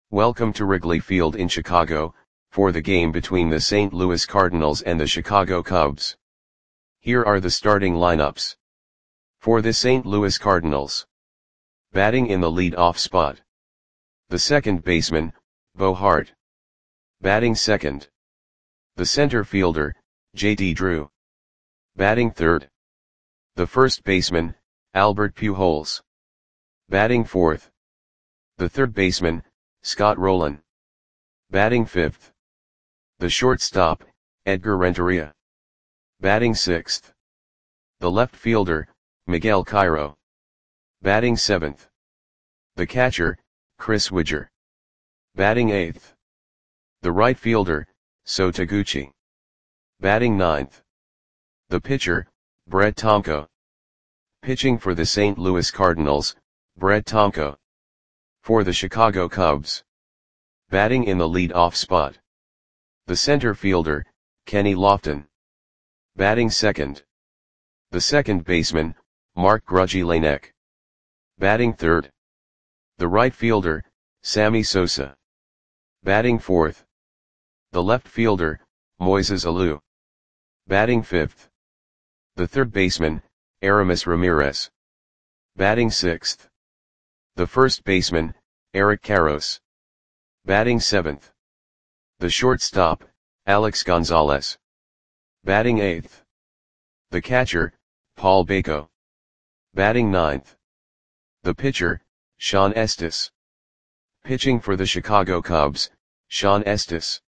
Welcome to Wrigley Field in Chicago, for the game between the St. Louis Cardinals and the Chicago Cubs. Here are the starting lineups. For the St. Louis Cardinals. Batting in the lead-off spot. The second baseman, Bo Hart. Batting second. The center fielder, J.D. Drew. Batting third. The first baseman, Albert Pujols. Batting fourth. The third baseman, Scott Rolen. Batting fifth. The shortstop, Edgar Renteria. Batting sixth. The left fielder, Miguel Cairo. Batting seventh. The catcher, Chris Widger. Batting eighth. The right fielder, So Taguchi. Batting ninth. The pitcher, Brett Tomko. Pitching for the St. Louis Cardinals, Brett Tomko. For the Chicago Cubs. Batting in the lead-off spot. The center fielder, Kenny Lofton. Batting second. The second baseman, Mark Grudzielanek. Batting third. The right fielder, Sammy Sosa. Batting fourth. The left fielder, Moises Alou. Batting fifth. The third baseman, Aramis Ramirez. Batting sixth. The first baseman, Eric Karros. Batting seventh. The shortstop, Alex Gonzalez. Batting eighth. The catcher, Paul Bako. Batting ninth. The pitcher, Sean Estes. Pitching for the Chicago Cubs, Sean Estes.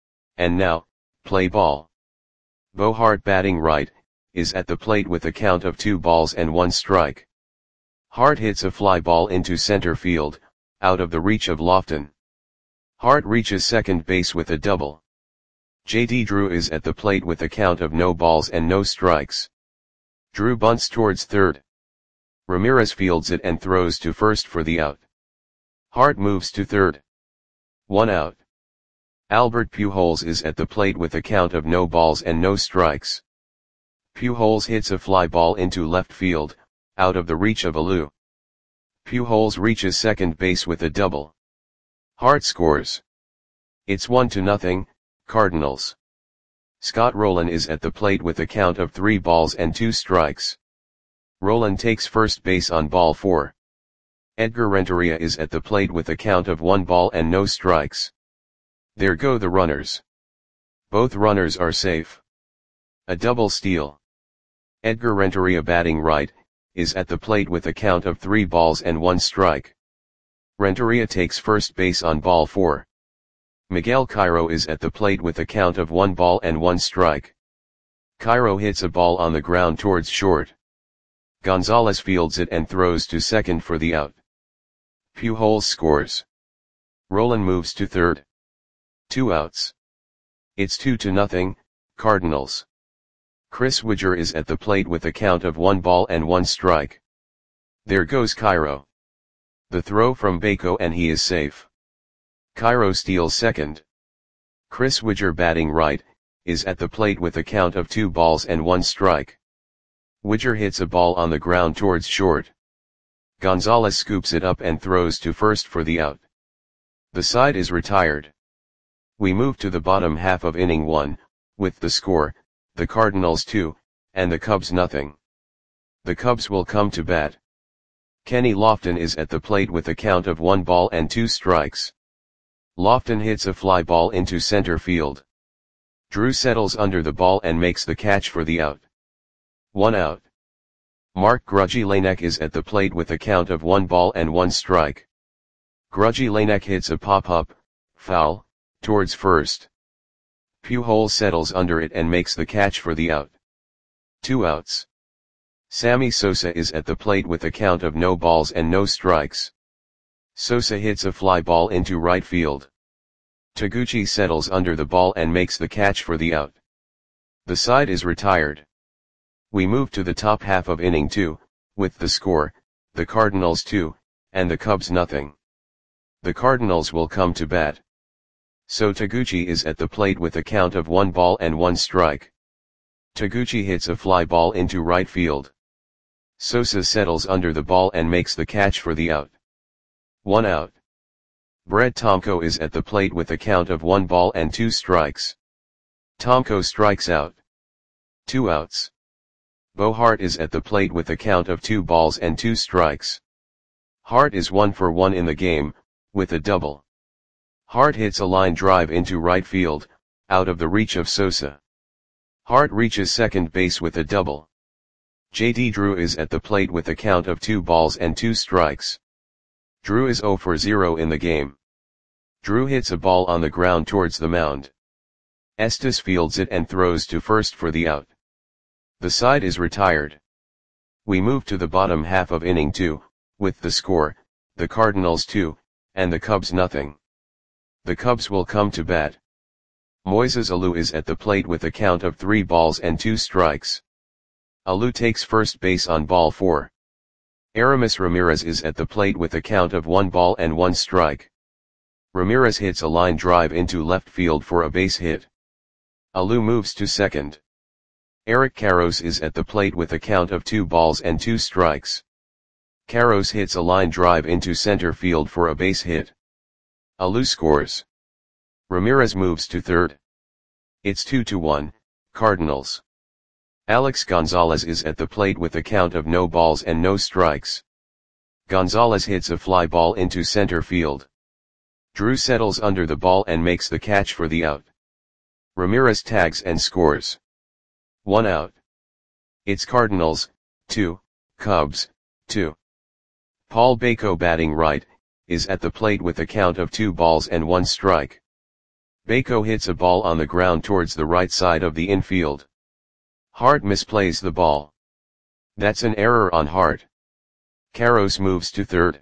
And now, play ball. Bo Hart batting right, is at the plate with a count of 2-1 strike. Hart hits a fly ball into center field, out of the reach of Lofton. Hart reaches second base with a double. J.D. Drew is at the plate with a count of 0 strikes. Drew bunts towards third. Ramirez fields it and throws to first for the out. Hart moves to third. 1 out. Albert Pujols is at the plate with a count of 0 strikes. Pujols hits a fly ball into left field, out of the reach of Alou. Pujols reaches second base with a double. Hart scores. It's 1-0, Cardinals. Scott Rolen is at the plate with a count of 3 strikes. Rolen takes first base on ball 4. Edgar Renteria is at the plate with a count of 1 strikes. There go the runners. Both runners are safe. A double steal. Edgar Renteria batting right, is at the plate with a count of 3 strike. Renteria takes first base on ball 4. Miguel Cairo is at the plate with a count of 1 strike. Cairo hits a ball on the ground towards short. Gonzalez fields it and throws to second for the out. Pujols scores. Rolen moves to third. 2 outs. It's 2-0, Cardinals. Chris Widger is at the plate with a count of 1 strike. There goes Cairo. The throw from Bako and he is safe. Cairo steals second. Chris Widger batting right, is at the plate with a count of 2 strike. Widger hits a ball on the ground towards short. Gonzalez scoops it up and throws to first for the out. The side is retired. We move to the bottom half of inning 1, with the score, the Cardinals 2, and the Cubs nothing. The Cubs will come to bat. Kenny Lofton is at the plate with a count of 1 strikes. Lofton hits a fly ball into center field. Drew settles under the ball and makes the catch for the out. 1 out. Mark Grudzielanek is at the plate with a count of 1 strike. Grudzielanek hits a pop-up, foul, towards first. Pujols settles under it and makes the catch for the out. 2 outs. Sammy Sosa is at the plate with a count of 0 strikes. Sosa hits a fly ball into right field. Taguchi settles under the ball and makes the catch for the out. The side is retired. We move to the top half of inning 2, with the score, the Cardinals 2, and the Cubs nothing. The Cardinals will come to bat. So Taguchi is at the plate with a count of 1 strike. Taguchi hits a fly ball into right field. Sosa settles under the ball and makes the catch for the out. 1 out. Brett Tomko is at the plate with a count of 1 ball and 2 strikes. Tomko strikes out. 2 outs. Bo Hart is at the plate with a count of 2 balls and 2 strikes. Hart is 1 for 1 in the game, with a double. Hart hits a line drive into right field, out of the reach of Sosa. Hart reaches second base with a double. JD Drew is at the plate with a count of 2 balls and 2 strikes. Drew is 0 for 0 in the game. Drew hits a ball on the ground towards the mound. Estes fields it and throws to first for the out. The side is retired. We move to the bottom half of inning 2, with the score, the Cardinals 2, and the Cubs nothing. The Cubs will come to bat. Moises Alou is at the plate with a count of 3 balls and 2 strikes. Alou takes first base on ball 4. Aramis Ramirez is at the plate with a count of 1 ball and 1 strike. Ramirez hits a line drive into left field for a base hit. Alou moves to second. Eric Karros is at the plate with a count of 2 balls and 2 strikes. Karros hits a line drive into center field for a base hit. Alou scores. Ramirez moves to third. It's 2-1, Cardinals. Alex Gonzalez is at the plate with a count of no balls and no strikes. Gonzalez hits a fly ball into center field. Drew settles under the ball and makes the catch for the out. Ramirez tags and scores. 1 out. It's Cardinals, 2, Cubs, 2. Paul Bako batting right, is at the plate with a count of 2 balls and 1 strike. Bako hits a ball on the ground towards the right side of the infield. Hart misplays the ball. That's an error on Hart. Karros moves to third.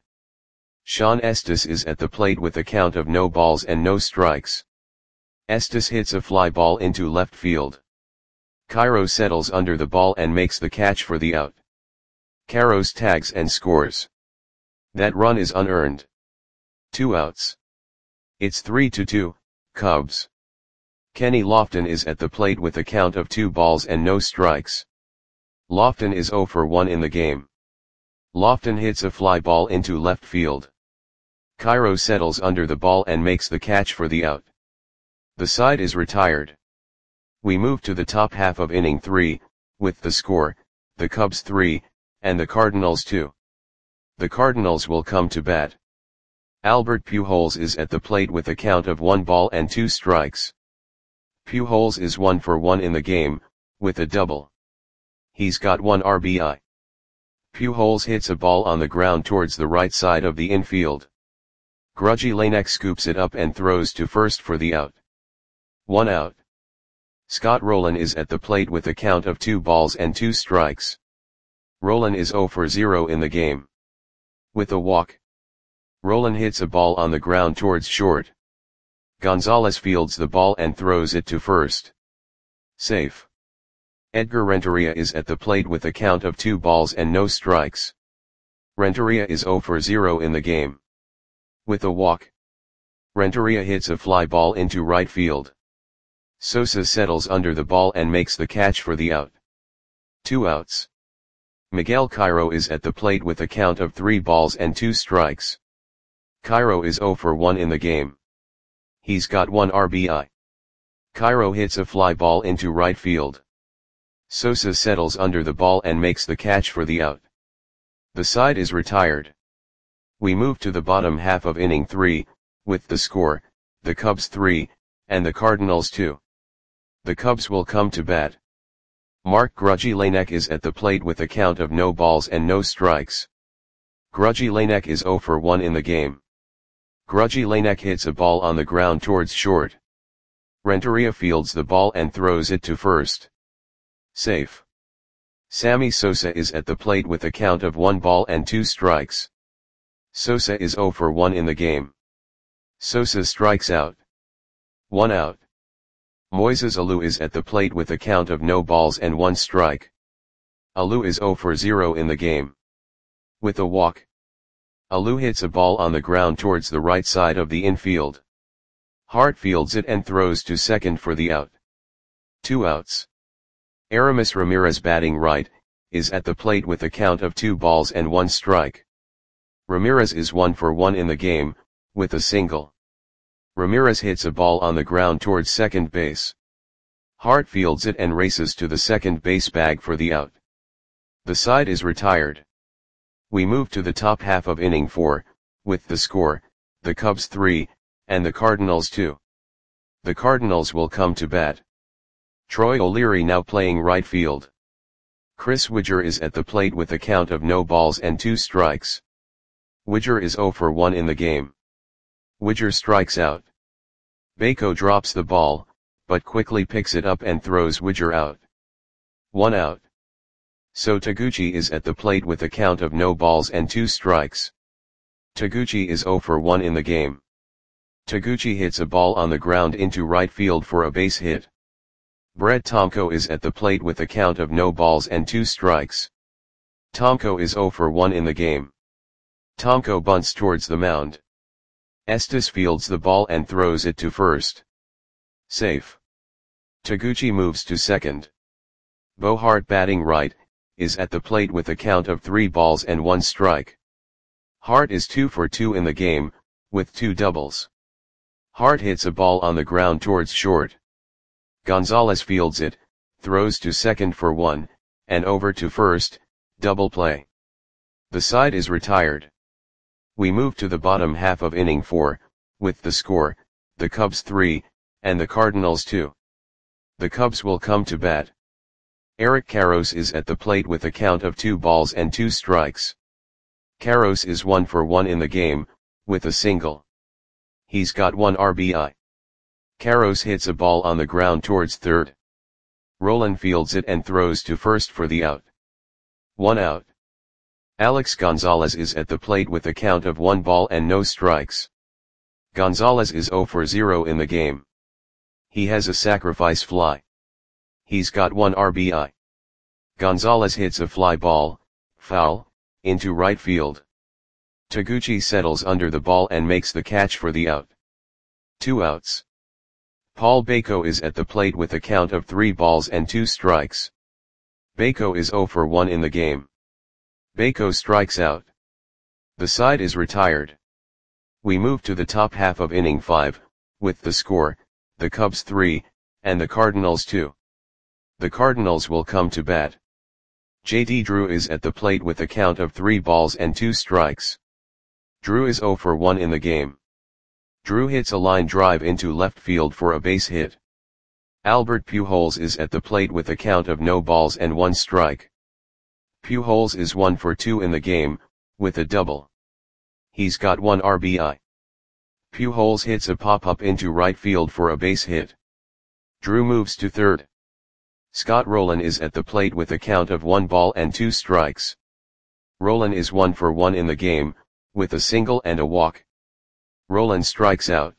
Sean Estes is at the plate with a count of no balls and no strikes. Estes hits a fly ball into left field. Cairo settles under the ball and makes the catch for the out. Karros tags and scores. That run is unearned. 2 outs. It's 3-2, Cubs. Kenny Lofton is at the plate with a count of 2 balls and no strikes. Lofton is 0 for 1 in the game. Lofton hits a fly ball into left field. Cairo settles under the ball and makes the catch for the out. The side is retired. We move to the top half of inning 3, with the score, the Cubs 3, and the Cardinals 2. The Cardinals will come to bat. Albert Pujols is at the plate with a count of 1 ball and 2 strikes. Pujols is 1 for 1 in the game, with a double. He's got 1 RBI. Pujols hits a ball on the ground towards the right side of the infield. Grudgy Lanek scoops it up and throws to first for the out. 1 out. Scott Rowland is at the plate with a count of 2 balls and 2 strikes. Rowland is 0 for 0 in the game. With a walk. Rowland hits a ball on the ground towards short. Gonzalez fields the ball and throws it to first. Safe. Edgar Renteria is at the plate with a count of 2 balls and no strikes. Renteria is 0 for 0 in the game. With a walk. Renteria hits a fly ball into right field. Sosa settles under the ball and makes the catch for the out. 2 outs. Miguel Cairo is at the plate with a count of 3 balls and 2 strikes. Cairo is 0 for 1 in the game. He's got 1 RBI. Cairo hits a fly ball into right field. Sosa settles under the ball and makes the catch for the out. The side is retired. We move to the bottom half of inning 3, with the score, the Cubs 3, and the Cardinals 2. The Cubs will come to bat. Mark Grudgy Lanek is at the plate with a count of no balls and no strikes. Grudgy Lanek is 0 for 1 in the game. Grudgy Lanek hits a ball on the ground towards short. Renteria fields the ball and throws it to first. Safe. Sammy Sosa is at the plate with a count of 1 ball and 2 strikes. Sosa is 0 for 1 in the game. Sosa strikes out. 1 out. Moises Alou is at the plate with a count of no balls and 1 strike. Alou is 0 for 0 in the game. With a walk. Alou hits a ball on the ground towards the right side of the infield. Hart fields it and throws to second for the out. 2 outs. Aramis Ramirez batting right, is at the plate with a count of 2 balls and 1 strike. Ramirez is 1 for 1 in the game, with a single. Ramirez hits a ball on the ground towards second base. Hart fields it and races to the second base bag for the out. The side is retired. We move to the top half of inning 4, with the score, the Cubs 3, and the Cardinals 2. The Cardinals will come to bat. Troy O'Leary now playing right field. Chris Widger is at the plate with a count of no balls and 2 strikes. Widger is 0 for 1 in the game. Widger strikes out. Bako drops the ball, but quickly picks it up and throws Widger out. 1 out. So Taguchi is at the plate with a count of no balls and 2 strikes. Taguchi is 0 for 1 in the game. Taguchi hits a ball on the ground into right field for a base hit. Brett Tomko is at the plate with a count of no balls and 2 strikes. Tomko is 0 for 1 in the game. Tomko bunts towards the mound. Estes fields the ball and throws it to first. Safe. Taguchi moves to second. Bo Hart batting right, is at the plate with a count of 3 balls and 1 strike. Hart is 2 for 2 in the game, with 2 doubles. Hart hits a ball on the ground towards short. Gonzalez fields it, throws to second for 1, and over to first, double play. The side is retired. We move to the bottom half of inning 4, with the score, the Cubs 3, and the Cardinals 2. The Cubs will come to bat. Eric Karros is at the plate with a count of 2 balls and 2 strikes. Karros is 1 for 1 in the game, with a single. He's got 1 RBI. Karros hits a ball on the ground towards third. Rolen fields it and throws to first for the out. 1 out. Alex Gonzalez is at the plate with a count of 1 ball and no strikes. Gonzalez is 0 for 0 in the game. He has a sacrifice fly. He's got 1 RBI. Gonzalez hits a fly ball, foul, into right field. Taguchi settles under the ball and makes the catch for the out. 2 outs. Paul Bako is at the plate with a count of 3 balls and 2 strikes. Bako is 0 for 1 in the game. Bako strikes out. The side is retired. We move to the top half of inning 5, with the score, the Cubs 3, and the Cardinals 2. The Cardinals will come to bat. J.D. Drew is at the plate with a count of 3 balls and 2 strikes. Drew is 0 for 1 in the game. Drew hits a line drive into left field for a base hit. Albert Pujols is at the plate with a count of no balls and 1 strike. Pujols is 1 for 2 in the game, with a double. He's got 1 RBI. Pujols hits a pop-up into right field for a base hit. Drew moves to third. Scott Rolen is at the plate with a count of 1 ball and 2 strikes. Rolen is 1 for 1 in the game, with a single and a walk. Rolen strikes out.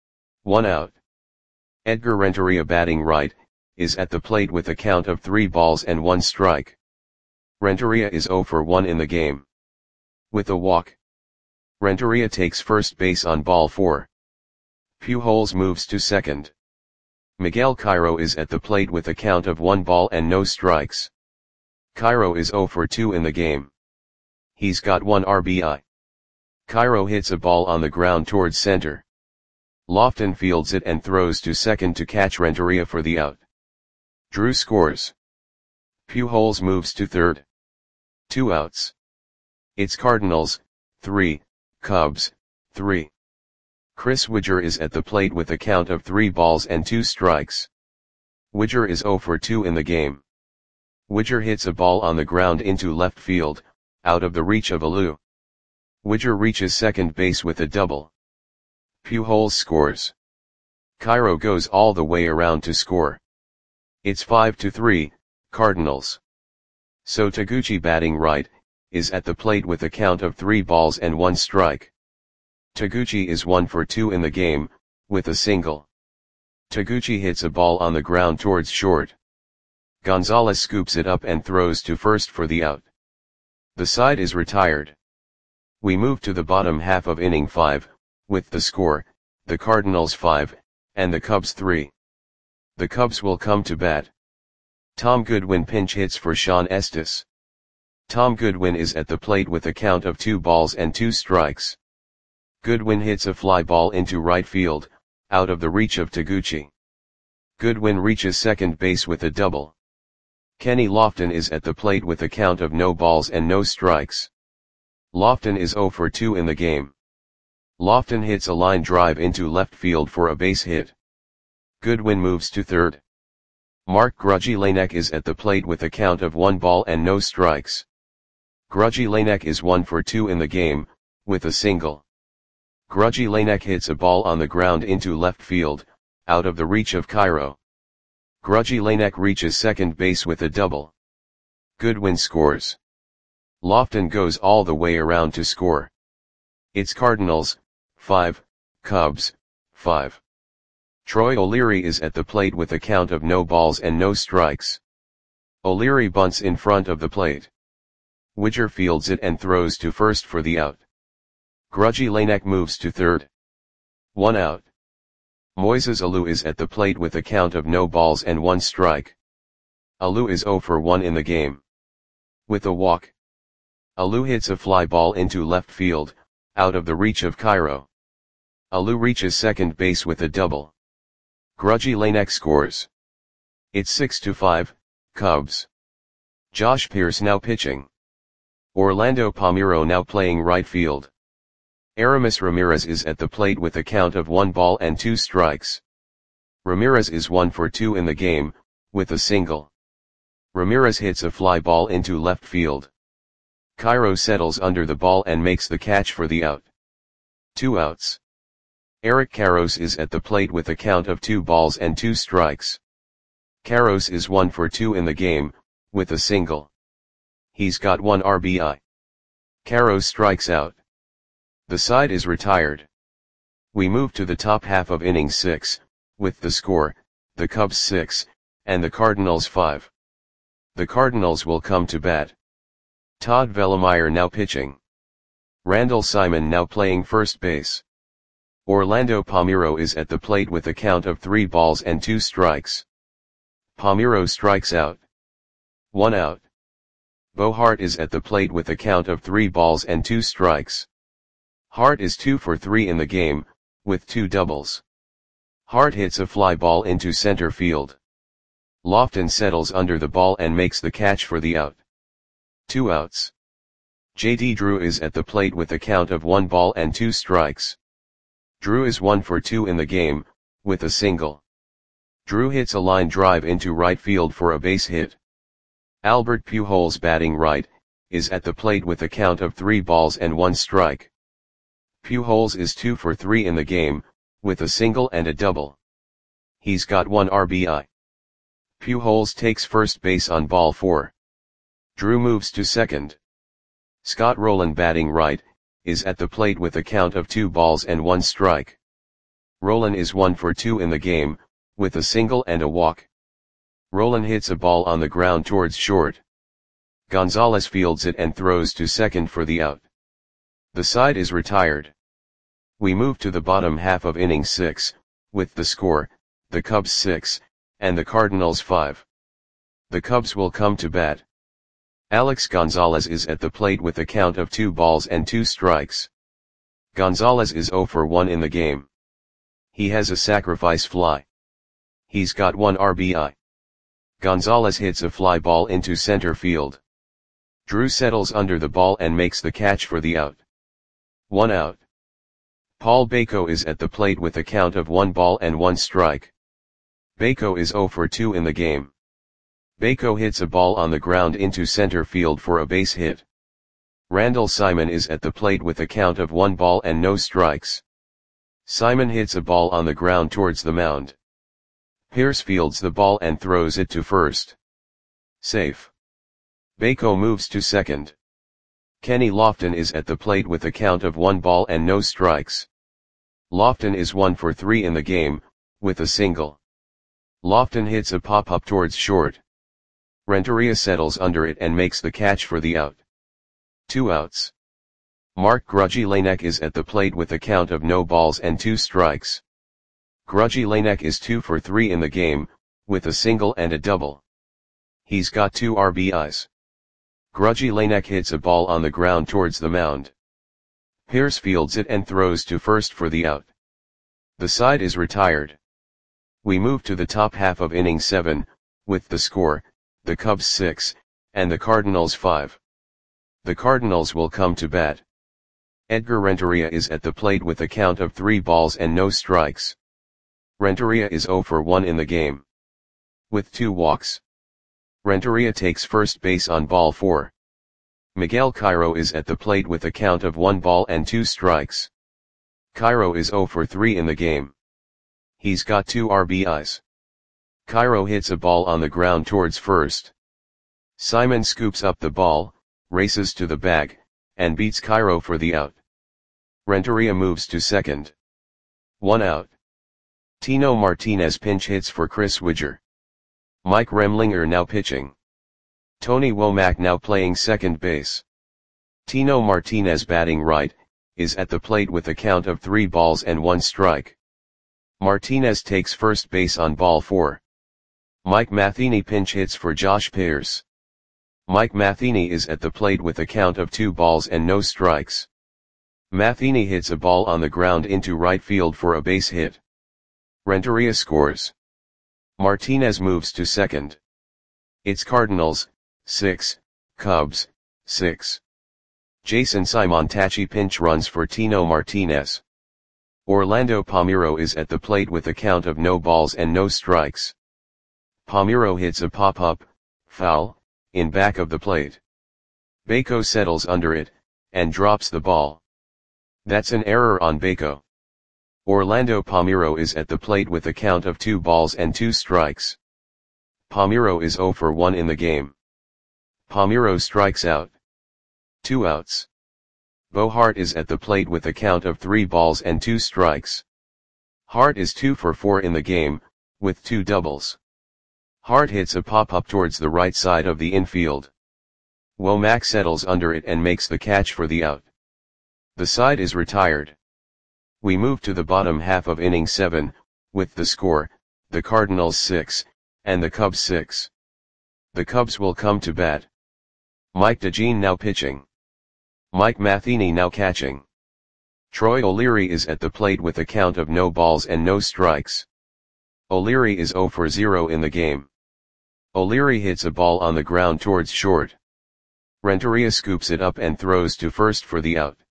1 out. Edgar Renteria batting right, is at the plate with a count of 3 balls and 1 strike. Renteria is 0 for 1 in the game. With a walk. Renteria takes first base on ball 4. Pujols moves to second. Miguel Cairo is at the plate with a count of 1 ball and no strikes. Cairo is 0 for 2 in the game. He's got 1 RBI. Cairo hits a ball on the ground towards center. Lofton fields it and throws to second to catch Renteria for the out. Drew scores. Pujols moves to third. 2 outs. It's Cardinals, 3, Cubs, 3. Chris Widger is at the plate with a count of 3 balls and 2 strikes. Widger is 0 for 2 in the game. Widger hits a ball on the ground into left field, out of the reach of Alou. Widger reaches second base with a double. Pujols scores. Cairo goes all the way around to score. It's 5-3, Cardinals. So Taguchi batting right, is at the plate with a count of 3 balls and 1 strike. Taguchi is 1 for 2 in the game, with a single. Taguchi hits a ball on the ground towards short. Gonzalez scoops it up and throws to first for the out. The side is retired. We move to the bottom half of inning 5, with the score, the Cardinals 5, and the Cubs 3. The Cubs will come to bat. Tom Goodwin pinch hits for Sean Estes. Tom Goodwin is at the plate with a count of 2 balls and 2 strikes. Goodwin hits a fly ball into right field, out of the reach of Taguchi. Goodwin reaches second base with a double. Kenny Lofton is at the plate with a count of no balls and no strikes. Lofton is 0 for 2 in the game. Lofton hits a line drive into left field for a base hit. Goodwin moves to third. Mark Grudzielanek is at the plate with a count of 1 ball and no strikes. Grudzielanek is 1 for 2 in the game, with a single. Grudzielanek hits a ball on the ground into left field, out of the reach of Cairo. Grudzielanek reaches second base with a double. Goodwin scores. Lofton goes all the way around to score. It's Cardinals, 5, Cubs, 5. Troy O'Leary is at the plate with a count of no balls and no strikes. O'Leary bunts in front of the plate. Widger fields it and throws to first for the out. Grudzielanek moves to third. 1 out. Moises Alou is at the plate with a count of no balls and 1 strike. Alou is 0 for 1 in the game. With a walk. Alou hits a fly ball into left field, out of the reach of Cairo. Alou reaches second base with a double. Grudzielanek scores. It's 6-5, Cubs. Josh Pierce now pitching. Orlando Palmeiro now playing right field. Aramis Ramirez is at the plate with a count of 1 ball and 2 strikes. Ramirez is 1 for 2 in the game, with a single. Ramirez hits a fly ball into left field. Cairo settles under the ball and makes the catch for the out. 2 outs. Eric Karros is at the plate with a count of 2 balls and 2 strikes. Karros is 1 for 2 in the game, with a single. He's got 1 RBI. Karros strikes out. The side is retired. We move to the top half of inning 6, with the score, the Cubs 6, and the Cardinals 5. The Cardinals will come to bat. Todd Vellemeyer now pitching. Randall Simon now playing first base. Orlando Palmeiro is at the plate with a count of 3 balls and 2 strikes. Palmeiro strikes out. 1 out. Bo Hart is at the plate with a count of 3 balls and 2 strikes. Hart is 2 for 3 in the game, with 2 doubles. Hart hits a fly ball into center field. Lofton settles under the ball and makes the catch for the out. 2 outs. J.D. Drew is at the plate with a count of 1 ball and 2 strikes. Drew is 1 for 2 in the game, with a single. Drew hits a line drive into right field for a base hit. Albert Pujols batting right, is at the plate with a count of 3 balls and 1 strike. Pujols is 2 for 3 in the game, with a single and a double. He's got 1 RBI. Pujols takes first base on ball 4. Drew moves to second. Scott Rowland batting right, is at the plate with a count of 2 balls and 1 strike. Rowland is 1 for 2 in the game, with a single and a walk. Rowland hits a ball on the ground towards short. Gonzalez fields it and throws to second for the out. The side is retired. We move to the bottom half of inning 6, with the score, the Cubs 6, and the Cardinals 5. The Cubs will come to bat. Alex Gonzalez is at the plate with a count of 2 balls and 2 strikes. Gonzalez is 0 for 1 in the game. He has a sacrifice fly. He's got 1 RBI. Gonzalez hits a fly ball into center field. Drew settles under the ball and makes the catch for the out. 1 out. Paul Bako is at the plate with a count of 1 ball and 1 strike. Bako is 0 for 2 in the game. Bako hits a ball on the ground into center field for a base hit. Randall Simon is at the plate with a count of 1 ball and no strikes. Simon hits a ball on the ground towards the mound. Pierce fields the ball and throws it to first. Safe. Bako moves to second. Kenny Lofton is at the plate with a count of 1 ball and no strikes. Lofton is 1 for 3 in the game, with a single. Lofton hits a pop-up towards short. Renteria settles under it and makes the catch for the out. 2 outs. Mark Grudzielanek is at the plate with a count of no balls and 2 strikes. Grudzielanek is 2 for 3 in the game, with a single and a double. He's got 2 RBIs. Grudzielanek hits a ball on the ground towards the mound. Pearce fields it and throws to first for the out. The side is retired. We move to the top half of inning 7, with the score, the Cubs 6, and the Cardinals 5. The Cardinals will come to bat. Edgar Renteria is at the plate with a count of 3 balls and no strikes. Renteria is 0 for 1 in the game, with 2 walks. Renteria takes first base on ball 4. Miguel Cairo is at the plate with a count of 1 ball and 2 strikes. Cairo is 0 for 3 in the game. He's got 2 RBIs. Cairo hits a ball on the ground towards first. Simon scoops up the ball, races to the bag, and beats Cairo for the out. Renteria moves to second. 1 out. Tino Martinez pinch hits for Chris Widger. Mike Remlinger now pitching. Tony Womack now playing second base. Tino Martinez batting right, is at the plate with a count of 3 balls and 1 strike. Martinez takes first base on ball 4. Mike Matheny pinch hits for Josh Pearce. Mike Matheny is at the plate with a count of 2 balls and no strikes. Matheny hits a ball on the ground into right field for a base hit. Renteria scores. Martinez moves to second. It's Cardinals, 6, Cubs, 6. Jason Simontacci pinch runs for Tino Martinez. Orlando Palmeiro is at the plate with a count of no balls and no strikes. Palmeiro hits a pop-up, foul, in back of the plate. Bako settles under it, and drops the ball. That's an error on Bako. Orlando Palmeiro is at the plate with a count of 2 balls and 2 strikes. Palmeiro is 0 for 1 in the game. Palmeiro strikes out. 2 outs. Bo Hart is at the plate with a count of 3 balls and 2 strikes. Hart is 2 for 4 in the game, with 2 doubles. Hart hits a pop-up towards the right side of the infield. Womack settles under it and makes the catch for the out. The side is retired. We move to the bottom half of inning 7, with the score, the Cardinals 6, and the Cubs 6. The Cubs will come to bat. Mike DeJean now pitching. Mike Matheny now catching. Troy O'Leary is at the plate with a count of no balls and no strikes. O'Leary is 0 for 0 in the game. O'Leary hits a ball on the ground towards short. Renteria scoops it up and throws to first for the out.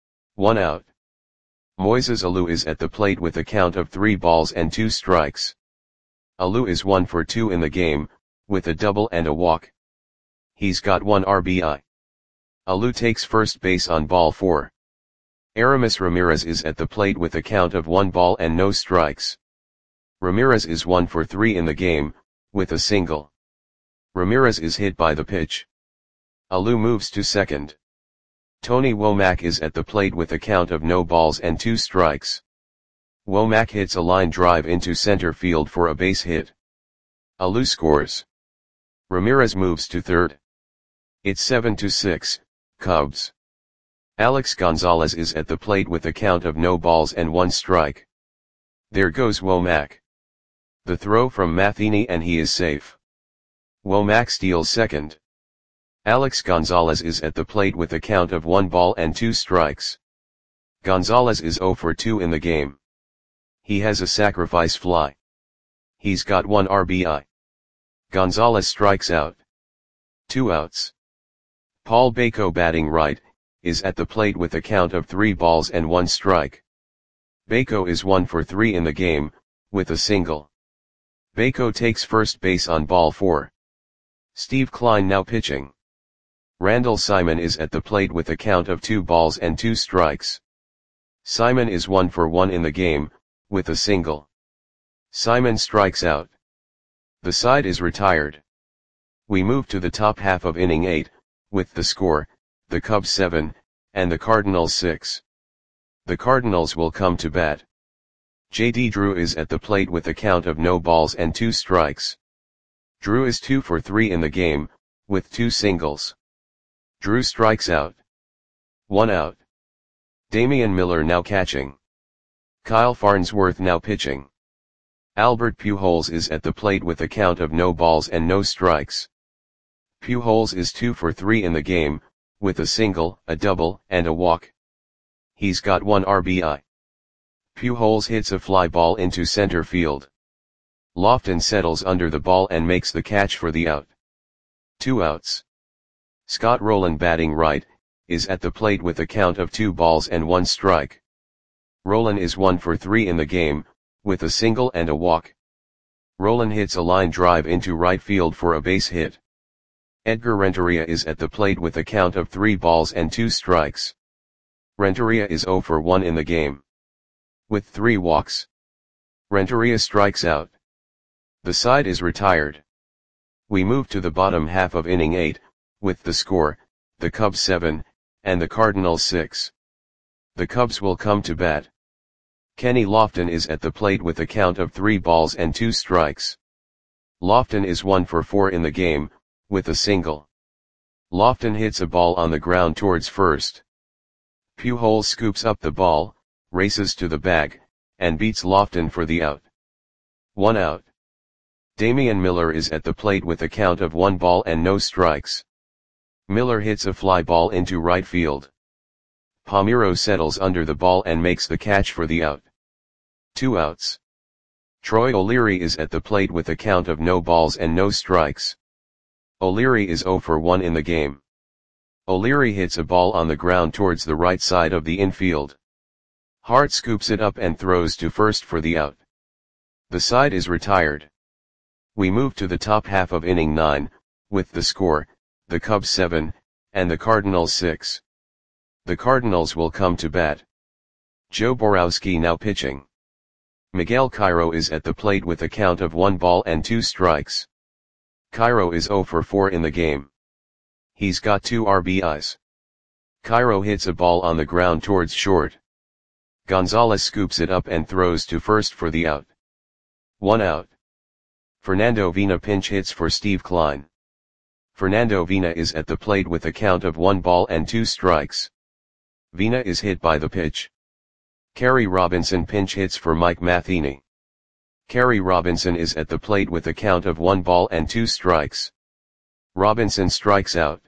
1 out. Moises Alou is at the plate with a count of 3 balls and 2 strikes. Alou is 1 for 2 in the game, with a double and a walk. He's got 1 RBI. Alou takes first base on ball 4. Aramis Ramirez is at the plate with a count of 1 ball and no strikes. Ramirez is 1 for 3 in the game, with a single. Ramirez is hit by the pitch. Alou moves to second. Tony Womack is at the plate with a count of no balls and 2 strikes. Womack hits a line drive into center field for a base hit. Alou scores. Ramirez moves to third. It's 7-6, Cubs. Alex Gonzalez is at the plate with a count of no balls and 1 strike. There goes Womack. The throw from Matheny and he is safe. Womack steals second. Alex Gonzalez is at the plate with a count of 1 ball and 2 strikes. Gonzalez is 0 for 2 in the game. He has a sacrifice fly. He's got 1 RBI. Gonzalez strikes out. 2 outs. Paul Bako batting right, is at the plate with a count of 3 balls and 1 strike. Bako is 1 for 3 in the game, with a single. Bako takes first base on ball 4. Steve Klein now pitching. Randall Simon is at the plate with a count of 2 balls and 2 strikes. Simon is 1 for 1 in the game, with a single. Simon strikes out. The side is retired. We move to the top half of inning 8, with the score, the Cubs 7, and the Cardinals 6. The Cardinals will come to bat. J.D. Drew is at the plate with a count of no balls and 2 strikes. Drew is 2 for 3 in the game, with 2 singles. Drew strikes out. 1 out. Damian Miller now catching. Kyle Farnsworth now pitching. Albert Pujols is at the plate with a count of no balls and no strikes. Pujols is 2 for 3 in the game, with a single, a double, and a walk. He's got 1 RBI. Pujols hits a fly ball into center field. Lofton settles under the ball and makes the catch for the out. 2 outs. Scott Rolen, batting right, is at the plate with a count of 2 balls and 1 strike. Rolen is 1 for 3 in the game, with a single and a walk. Rolen hits a line drive into right field for a base hit. Edgar Renteria is at the plate with a count of 3 balls and 2 strikes. Renteria is 0 for 1 in the game, with 3 walks. Renteria strikes out. The side is retired. We move to the bottom half of inning 8, with the score, the Cubs 7, and the Cardinals 6. The Cubs will come to bat. Kenny Lofton is at the plate with a count of 3 balls and 2 strikes. Lofton is 1 for 4 in the game, with a single. Lofton hits a ball on the ground towards first. Pujols scoops up the ball, races to the bag, and beats Lofton for the out. 1 out. Damian Miller is at the plate with a count of 1 ball and no strikes. Miller hits a fly ball into right field. Palmeiro settles under the ball and makes the catch for the out. 2 outs. Troy O'Leary is at the plate with a count of no balls and no strikes. O'Leary is 0 for 1 in the game. O'Leary hits a ball on the ground towards the right side of the infield. Hart scoops it up and throws to first for the out. The side is retired. We move to the top half of inning 9, with the score, the Cubs 7, and the Cardinals 6. The Cardinals will come to bat. Joe Borowski now pitching. Miguel Cairo is at the plate with a count of 1 ball and 2 strikes. Cairo is 0 for 4 in the game. He's got 2 RBIs. Cairo hits a ball on the ground towards short. Gonzalez scoops it up and throws to first for the out. 1 out. Fernando Vina pinch hits for Steve Klein. Fernando Vina is at the plate with a count of 1 ball and 2 strikes. Vina is hit by the pitch. Kerry Robinson pinch hits for Mike Matheny. Kerry Robinson is at the plate with a count of 1 ball and 2 strikes. Robinson strikes out.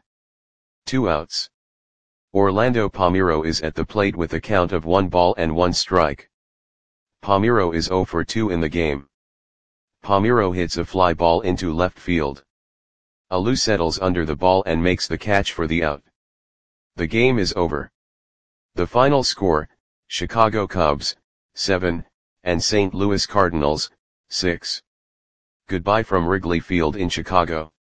2 outs. Orlando Palmeiro is at the plate with a count of 1 ball and 1 strike. Palmeiro is 0 for 2 in the game. Palmeiro hits a fly ball into left field. Alou settles under the ball and makes the catch for the out. The game is over. The final score, Chicago Cubs, 7, and St. Louis Cardinals, 6. Goodbye from Wrigley Field in Chicago.